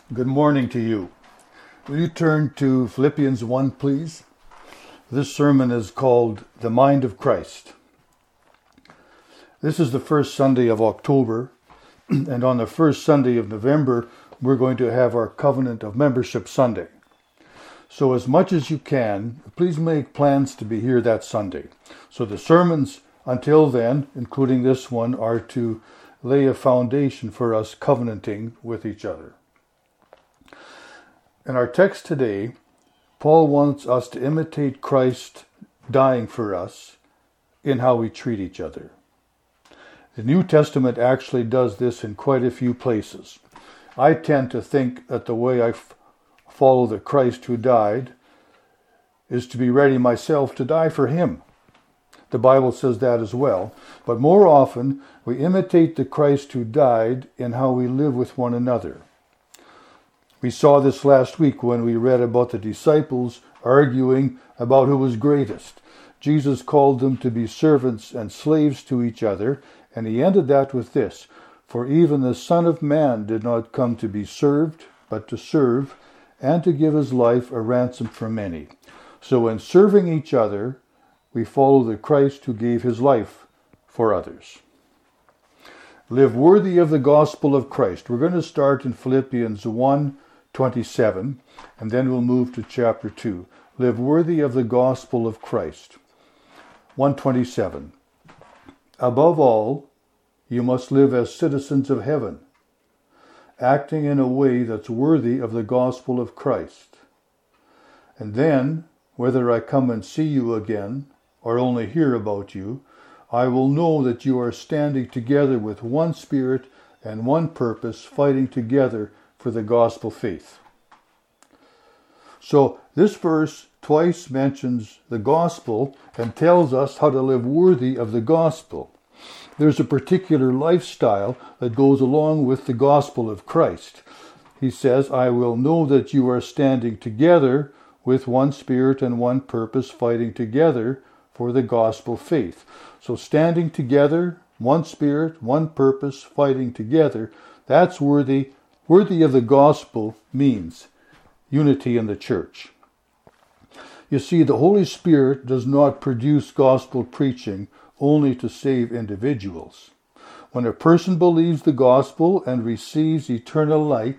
Good morning to you. Will you turn to Philippians 1, please? This sermon is called The Mind of Christ. This is the first Sunday of October, and on the first Sunday of November, we're going to have our Covenant of Membership Sunday. So as much as you can, please make plans to be here that Sunday. So the sermons until then, including this one, are to lay a foundation for us covenanting with each other. In our text today, Paul wants us to imitate Christ dying for us in how we treat each other. The New Testament actually does this in quite a few places. I tend to think that the way I follow the Christ who died is to be ready myself to die for him. The Bible says that as well. But more often, we imitate the Christ who died in how we live with one another. We saw this last week when we read about the disciples arguing about who was greatest. Jesus called them to be servants and slaves to each other, and he ended that with this: "For even the Son of Man did not come to be served, but to serve, and to give his life a ransom for many." So in serving each other, we follow the Christ who gave his life for others. Live worthy of the gospel of Christ. We're going to start in Philippians 1:27, and then we'll move to chapter 2. Live worthy of the gospel of Christ. 1:27. Above all, you must live as citizens of heaven, acting in a way that's worthy of the gospel of Christ. And then, whether I come and see you again, or only hear about you, I will know that you are standing together with one spirit and one purpose, fighting together for the gospel faith. So this verse twice mentions the gospel and tells us how to live worthy of the gospel. There's a particular lifestyle that goes along with the gospel of Christ. He says, I will know that you are standing together with one spirit and one purpose, fighting together for the gospel faith. So standing together, one spirit, one purpose, fighting together, that's worthy of the gospel means unity in the church. You see, the Holy Spirit does not produce gospel preaching only to save individuals. When a person believes the gospel and receives eternal life,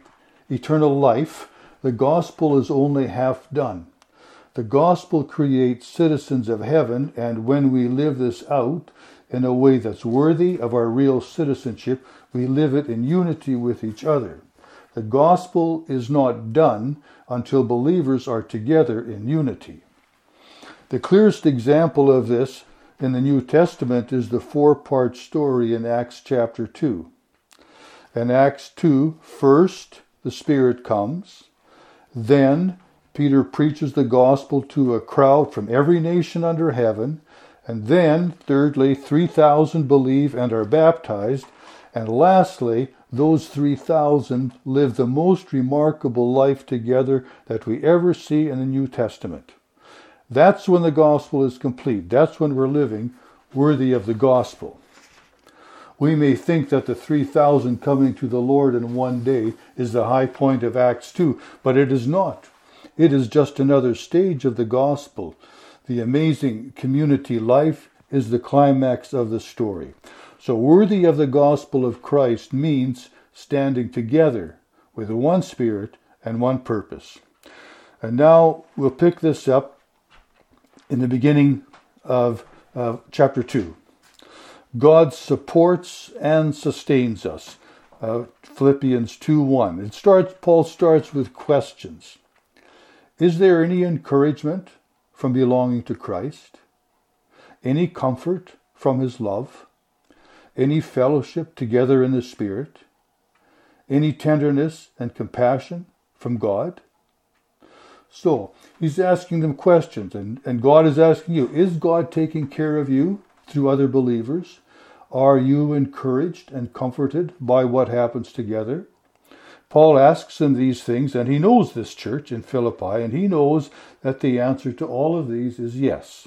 the gospel is only half done. The gospel creates citizens of heaven, and when we live this out in a way that's worthy of our real citizenship, we live it in unity with each other. The gospel is not done until believers are together in unity. The clearest example of this in the New Testament is the four-part story in Acts chapter 2. In Acts 2, first the Spirit comes, then Peter preaches the gospel to a crowd from every nation under heaven, and then, thirdly, 3,000 believe and are baptized, and lastly, those 3,000 live the most remarkable life together that we ever see in the New Testament. That's when the gospel is complete. That's when we're living worthy of the gospel. We may think that the 3,000 coming to the Lord in one day is the high point of Acts 2, but it is not. It is just another stage of the gospel. The amazing community life is the climax of the story. So worthy of the gospel of Christ means standing together with one spirit and one purpose. And now we'll pick this up in the beginning of chapter 2. God supports and sustains us. Philippians 2:1. Paul starts with questions. Is there any encouragement from belonging to Christ? Any comfort from his love? Any fellowship together in the Spirit? Any tenderness and compassion from God? So, he's asking them questions, and God is asking you, is God taking care of you through other believers? Are you encouraged and comforted by what happens together? Paul asks them these things, and he knows this church in Philippi, and he knows that the answer to all of these is yes.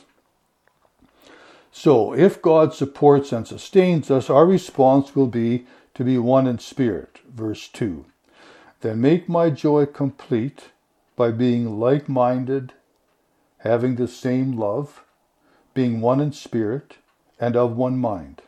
So, if God supports and sustains us, our response will be to be one in spirit. Verse 2. Then make my joy complete by being like-minded, having the same love, being one in spirit, and of one mind.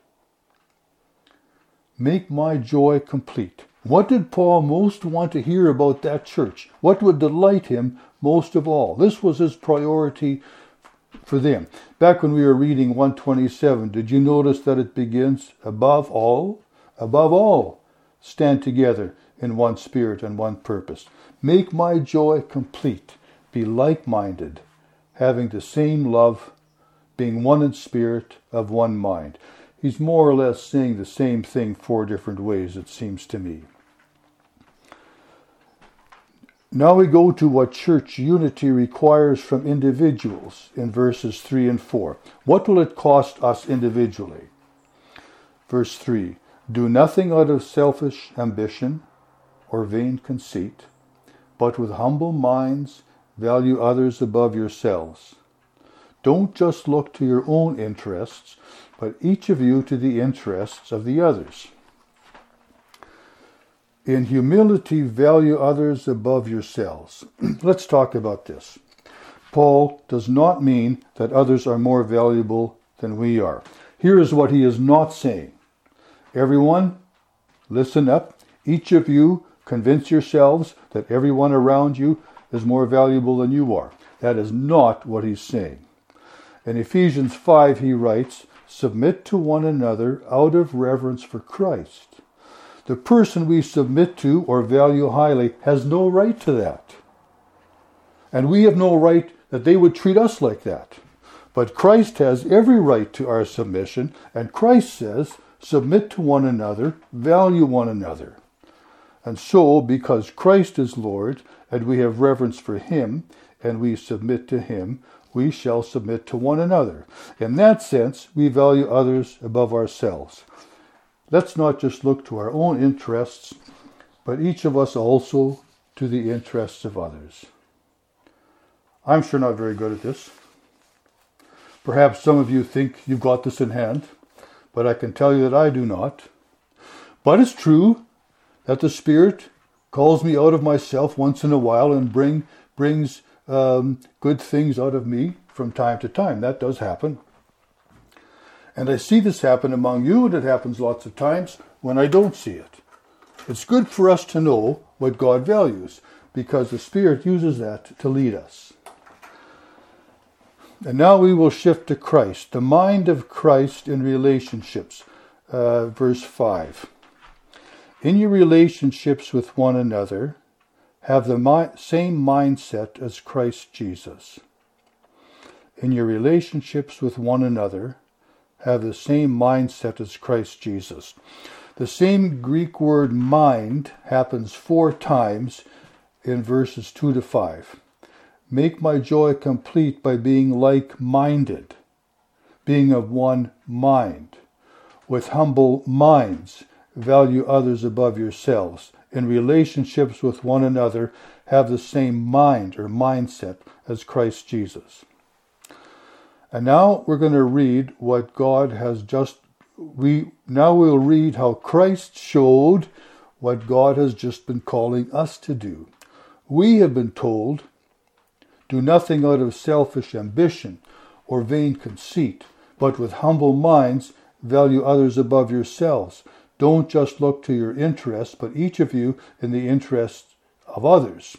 Make my joy complete. What did Paul most want to hear about that church? What would delight him most of all? This was his priority for them. Back when we were reading 127, did you notice that it begins, above all, stand together in one spirit and one purpose. Make my joy complete. Be like-minded, having the same love, being one in spirit, of one mind. He's more or less saying the same thing 4 different ways, it seems to me. Now we go to what church unity requires from individuals in verses 3 and 4. What will it cost us individually? Verse 3, do nothing out of selfish ambition or vain conceit, but with humble minds value others above yourselves. Don't just look to your own interests, but each of you to the interests of the others. In humility, value others above yourselves. Let's talk about this. Paul does not mean that others are more valuable than we are. Here is what he is not saying. Everyone, listen up. Each of you convince yourselves that everyone around you is more valuable than you are. That is not what he's saying. In Ephesians 5, he writes, submit to one another out of reverence for Christ. The person we submit to or value highly has no right to that. And we have no right that they would treat us like that. But Christ has every right to our submission, and Christ says, submit to one another, value one another. And so, because Christ is Lord, and we have reverence for him, and we submit to him, we shall submit to one another. In that sense, we value others above ourselves. Let's not just look to our own interests, but each of us also to the interests of others. I'm sure not very good at this. Perhaps some of you think you've got this in hand, but I can tell you that I do not. But it's true that the Spirit calls me out of myself once in a while and brings good things out of me from time to time. That does happen. And I see this happen among you, and it happens lots of times when I don't see it. It's good for us to know what God values, because the Spirit uses that to lead us. And now we will shift to Christ, the mind of Christ in relationships. Verse 5. In your relationships with one another, have the same mindset as Christ Jesus. In your relationships with one another, have the same mindset as Christ Jesus. The same Greek word mind happens 4 times in verses 2 to 5. Make my joy complete by being like-minded, being of one mind. With humble minds, value others above yourselves. In relationships with one another, have the same mind or mindset as Christ Jesus. And now we're going to read what God has we'll read how Christ showed what God has just been calling us to do. We have been told, do nothing out of selfish ambition or vain conceit, but with humble minds value others above yourselves. Don't just look to your interests, but each of you in the interests of others.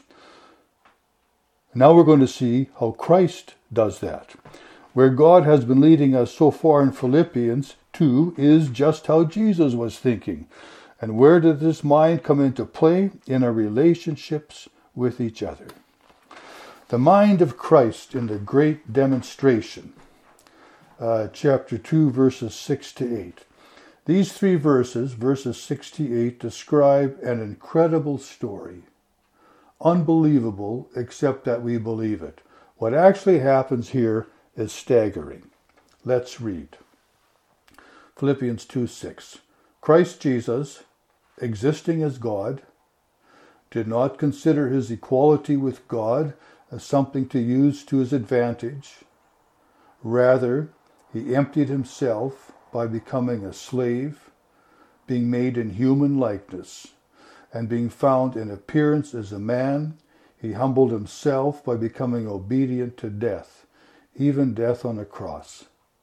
Now we're going to see how Christ does that. Where God has been leading us so far in Philippians 2 is just how Jesus was thinking. And where did this mind come into play? In our relationships with each other. The mind of Christ in the great demonstration. Chapter 2, verses 6 to 8. These 3 verses, verses 6 to 8, describe an incredible story. Unbelievable, except that we believe it. What actually happens here is staggering. Let's read. Philippians 2:6. Christ Jesus, existing as God, did not consider his equality with God as something to use to his advantage. Rather, he emptied himself by becoming a slave, being made in human likeness, and being found in appearance as a man, he humbled himself by becoming obedient to death, even death on a cross.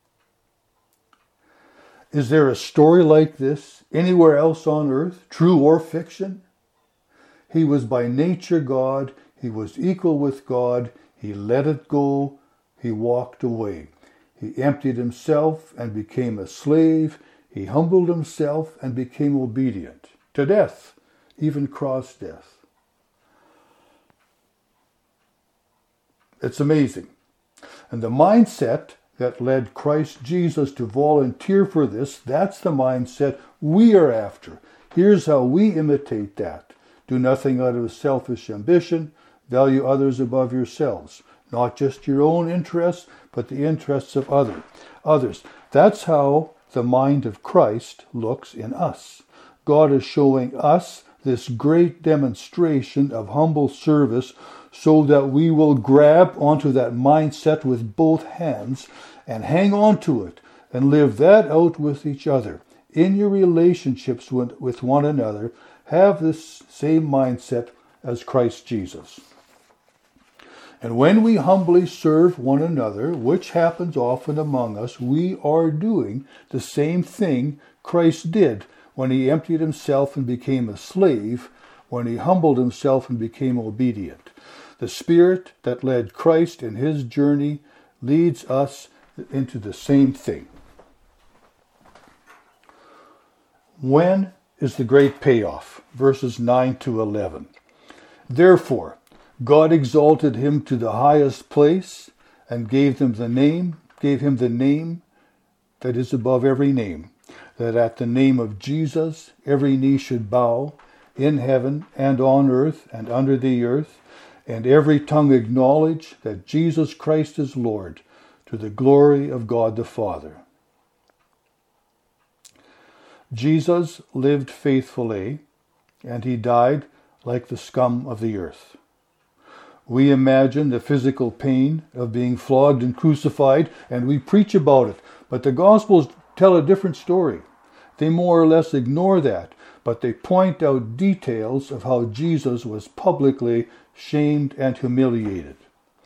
Is there a story like this anywhere else on earth, true or fiction? He was by nature God. He was equal with God. He let it go. He walked away. He emptied himself and became a slave. He humbled himself and became obedient to death, even cross death. It's amazing. And the mindset that led Christ Jesus to volunteer for this, that's the mindset we are after. Here's how we imitate that. Do nothing out of selfish ambition. Value others above yourselves. Not just your own interests, but the interests of others. That's how the mind of Christ looks in us. God is showing us this great demonstration of humble service so that we will grab onto that mindset with both hands and hang on to it and live that out with each other. In your relationships with one another, have this same mindset as Christ Jesus. And when we humbly serve one another, which happens often among us, we are doing the same thing Christ did when he emptied himself and became a slave, when he humbled himself and became obedient. The Spirit that led Christ in his journey leads us into the same thing. When is the great payoff? Verses 9 to 11. Therefore, God exalted him to the highest place and gave him the name that is above every name, that at the name of Jesus every knee should bow, in heaven and on earth and under the earth, and every tongue acknowledge that Jesus Christ is Lord, to the glory of God the Father. Jesus lived faithfully, and he died like the scum of the earth. We imagine the physical pain of being flogged and crucified, and we preach about it. But the Gospels tell a different story. They more or less ignore that, but they point out details of how Jesus was publicly shamed and humiliated.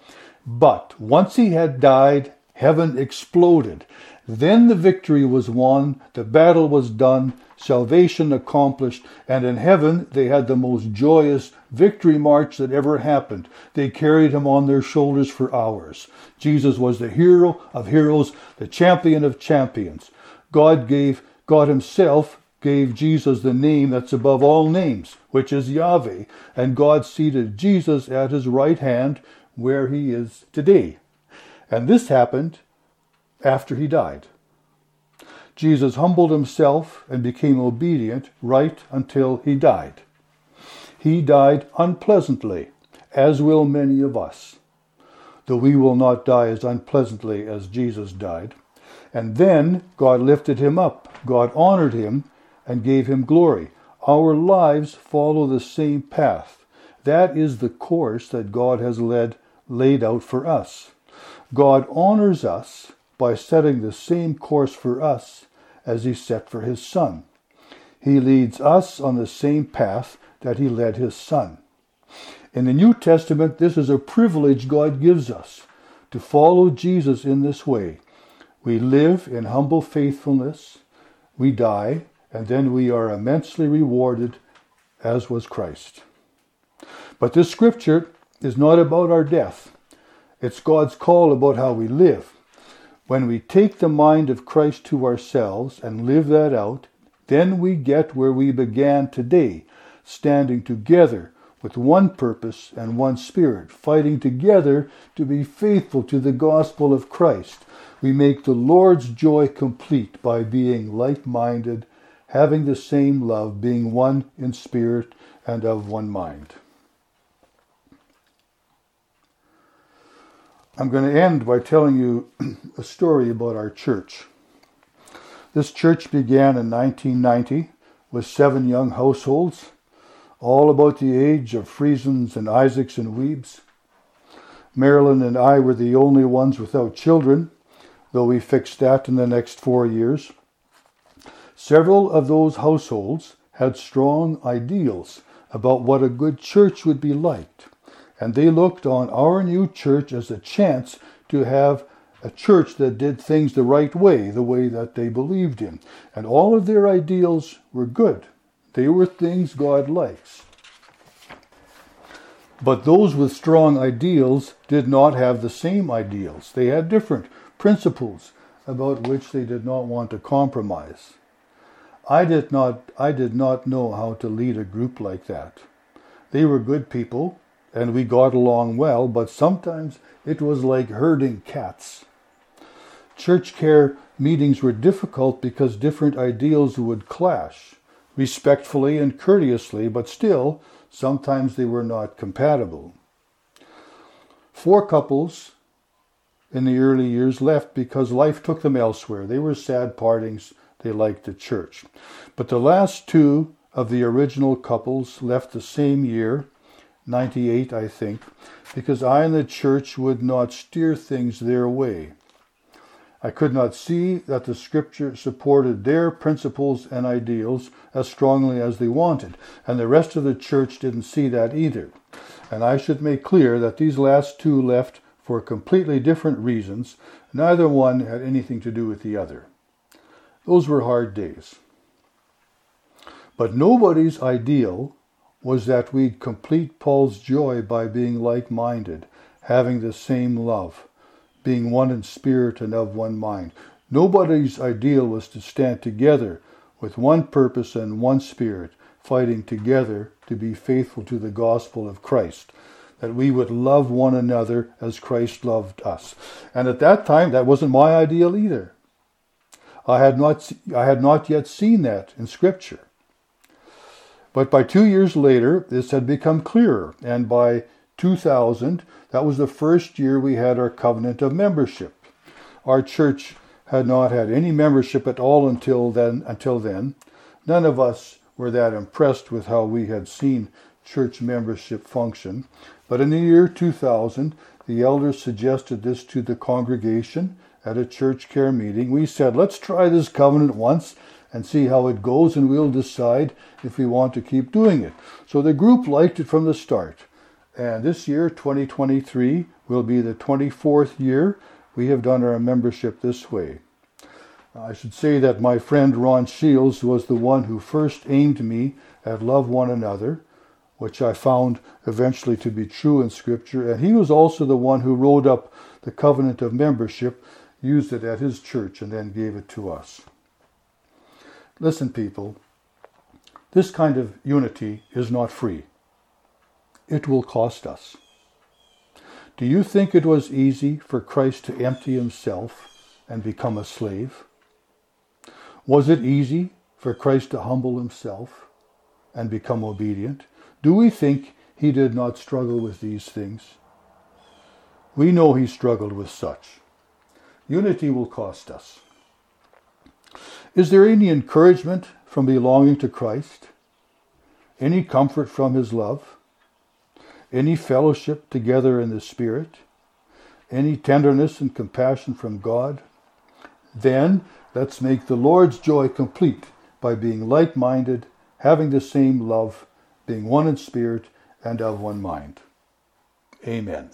But once he had died, heaven exploded. Then the victory was won, the battle was done, salvation accomplished, and in heaven they had the most joyous victory march that ever happened. They carried him on their shoulders for hours. Jesus was the hero of heroes, the champion of champions. God himself gave Jesus the name that's above all names, which is Yahweh, and God seated Jesus at his right hand where he is today. And this happened after he died. Jesus humbled himself and became obedient right until he died. He died unpleasantly, as will many of us, though we will not die as unpleasantly as Jesus died. And then God lifted him up. God honored him and gave him glory. Our lives follow the same path. That is the course that God has laid out for us. God honors us by setting the same course for us as he set for his Son. He leads us on the same path that he led his Son. In the New Testament, this is a privilege God gives us, to follow Jesus in this way. We live in humble faithfulness, we die, and then we are immensely rewarded, as was Christ. But this scripture is not about our death. It's God's call about how we live. When we take the mind of Christ to ourselves and live that out, then we get where we began today, standing together with one purpose and one spirit, fighting together to be faithful to the gospel of Christ. We make the Lord's joy complete by being like-minded, having the same love, being one in spirit and of one mind. I'm going to end by telling you a story about our church. This church began in 1990 with 7 young households, all about the age of Friesens and Isaacs and Weebs. Marilyn and I were the only ones without children, though we fixed that in the next 4 years. Several of those households had strong ideals, about what a good church would be like. And they looked on our new church as a chance to have a church that did things the right way, the way that they believed in. And all of their ideals were good. They were things God likes. But those with strong ideals did not have the same ideals. They had different principles about which they did not want to compromise. I did not know how to lead a group like that. They were good people, and we got along well, but sometimes it was like herding cats. Church care meetings were difficult because different ideals would clash, respectfully and courteously, but still, sometimes they were not compatible. 4 couples in the early years left because life took them elsewhere. They were sad partings. They liked the church. But the last 2 of the original couples left the same year, 98, I think, because I and the church would not steer things their way. I could not see that the Scripture supported their principles and ideals as strongly as they wanted, and the rest of the church didn't see that either. And I should make clear that these last 2 left for completely different reasons. Neither one had anything to do with the other. Those were hard days. But nobody's ideal was that we'd complete Paul's joy by being like-minded, having the same love, being one in spirit and of one mind. Nobody's ideal was to stand together with one purpose and one spirit, fighting together to be faithful to the gospel of Christ, that we would love one another as Christ loved us. And at that time, that wasn't my ideal either. I had not yet seen that in Scripture. But by 2 years later, this had become clearer, and by 2000, that was the first year we had our covenant of membership. Our church had not had any membership at all until then. None of us were that impressed with how we had seen church membership function. But in the year 2000, the elders suggested this to the congregation at a church care meeting. We said, let's try this covenant once and see how it goes, and we'll decide if we want to keep doing it. So the group liked it from the start. And this year, 2023, will be the 24th year we have done our membership this way. I should say that my friend Ron Shields was the one who first aimed me at love one another, which I found eventually to be true in Scripture. And he was also the one who wrote up the covenant of membership, used it at his church, and then gave it to us. Listen, people, this kind of unity is not free. It will cost us. Do you think it was easy for Christ to empty himself and become a slave? Was it easy for Christ to humble himself and become obedient? Do we think he did not struggle with these things? We know he struggled with such. Unity will cost us. Is there any encouragement from belonging to Christ? Any comfort from his love? Any fellowship together in the Spirit? Any tenderness and compassion from God? Then let's make the Lord's joy complete by being like-minded, having the same love, being one in spirit and of one mind. Amen.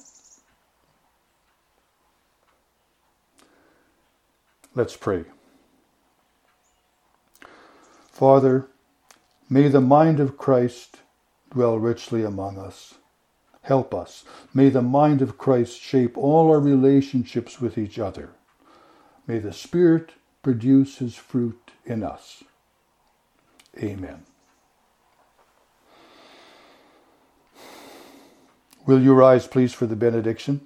Let's pray. Father, may the mind of Christ dwell richly among us. Help us. May the mind of Christ shape all our relationships with each other. May the Spirit produce his fruit in us. Amen. Will you rise, please, for the benediction?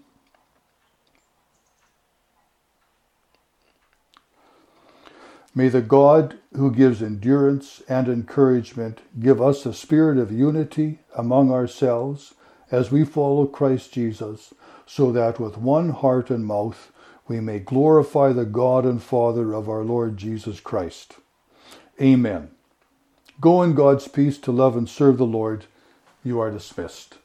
May the God who gives endurance and encouragement give us a spirit of unity among ourselves as we follow Christ Jesus, so that with one heart and mouth we may glorify the God and Father of our Lord Jesus Christ. Amen. Go in God's peace to love and serve the Lord. You are dismissed.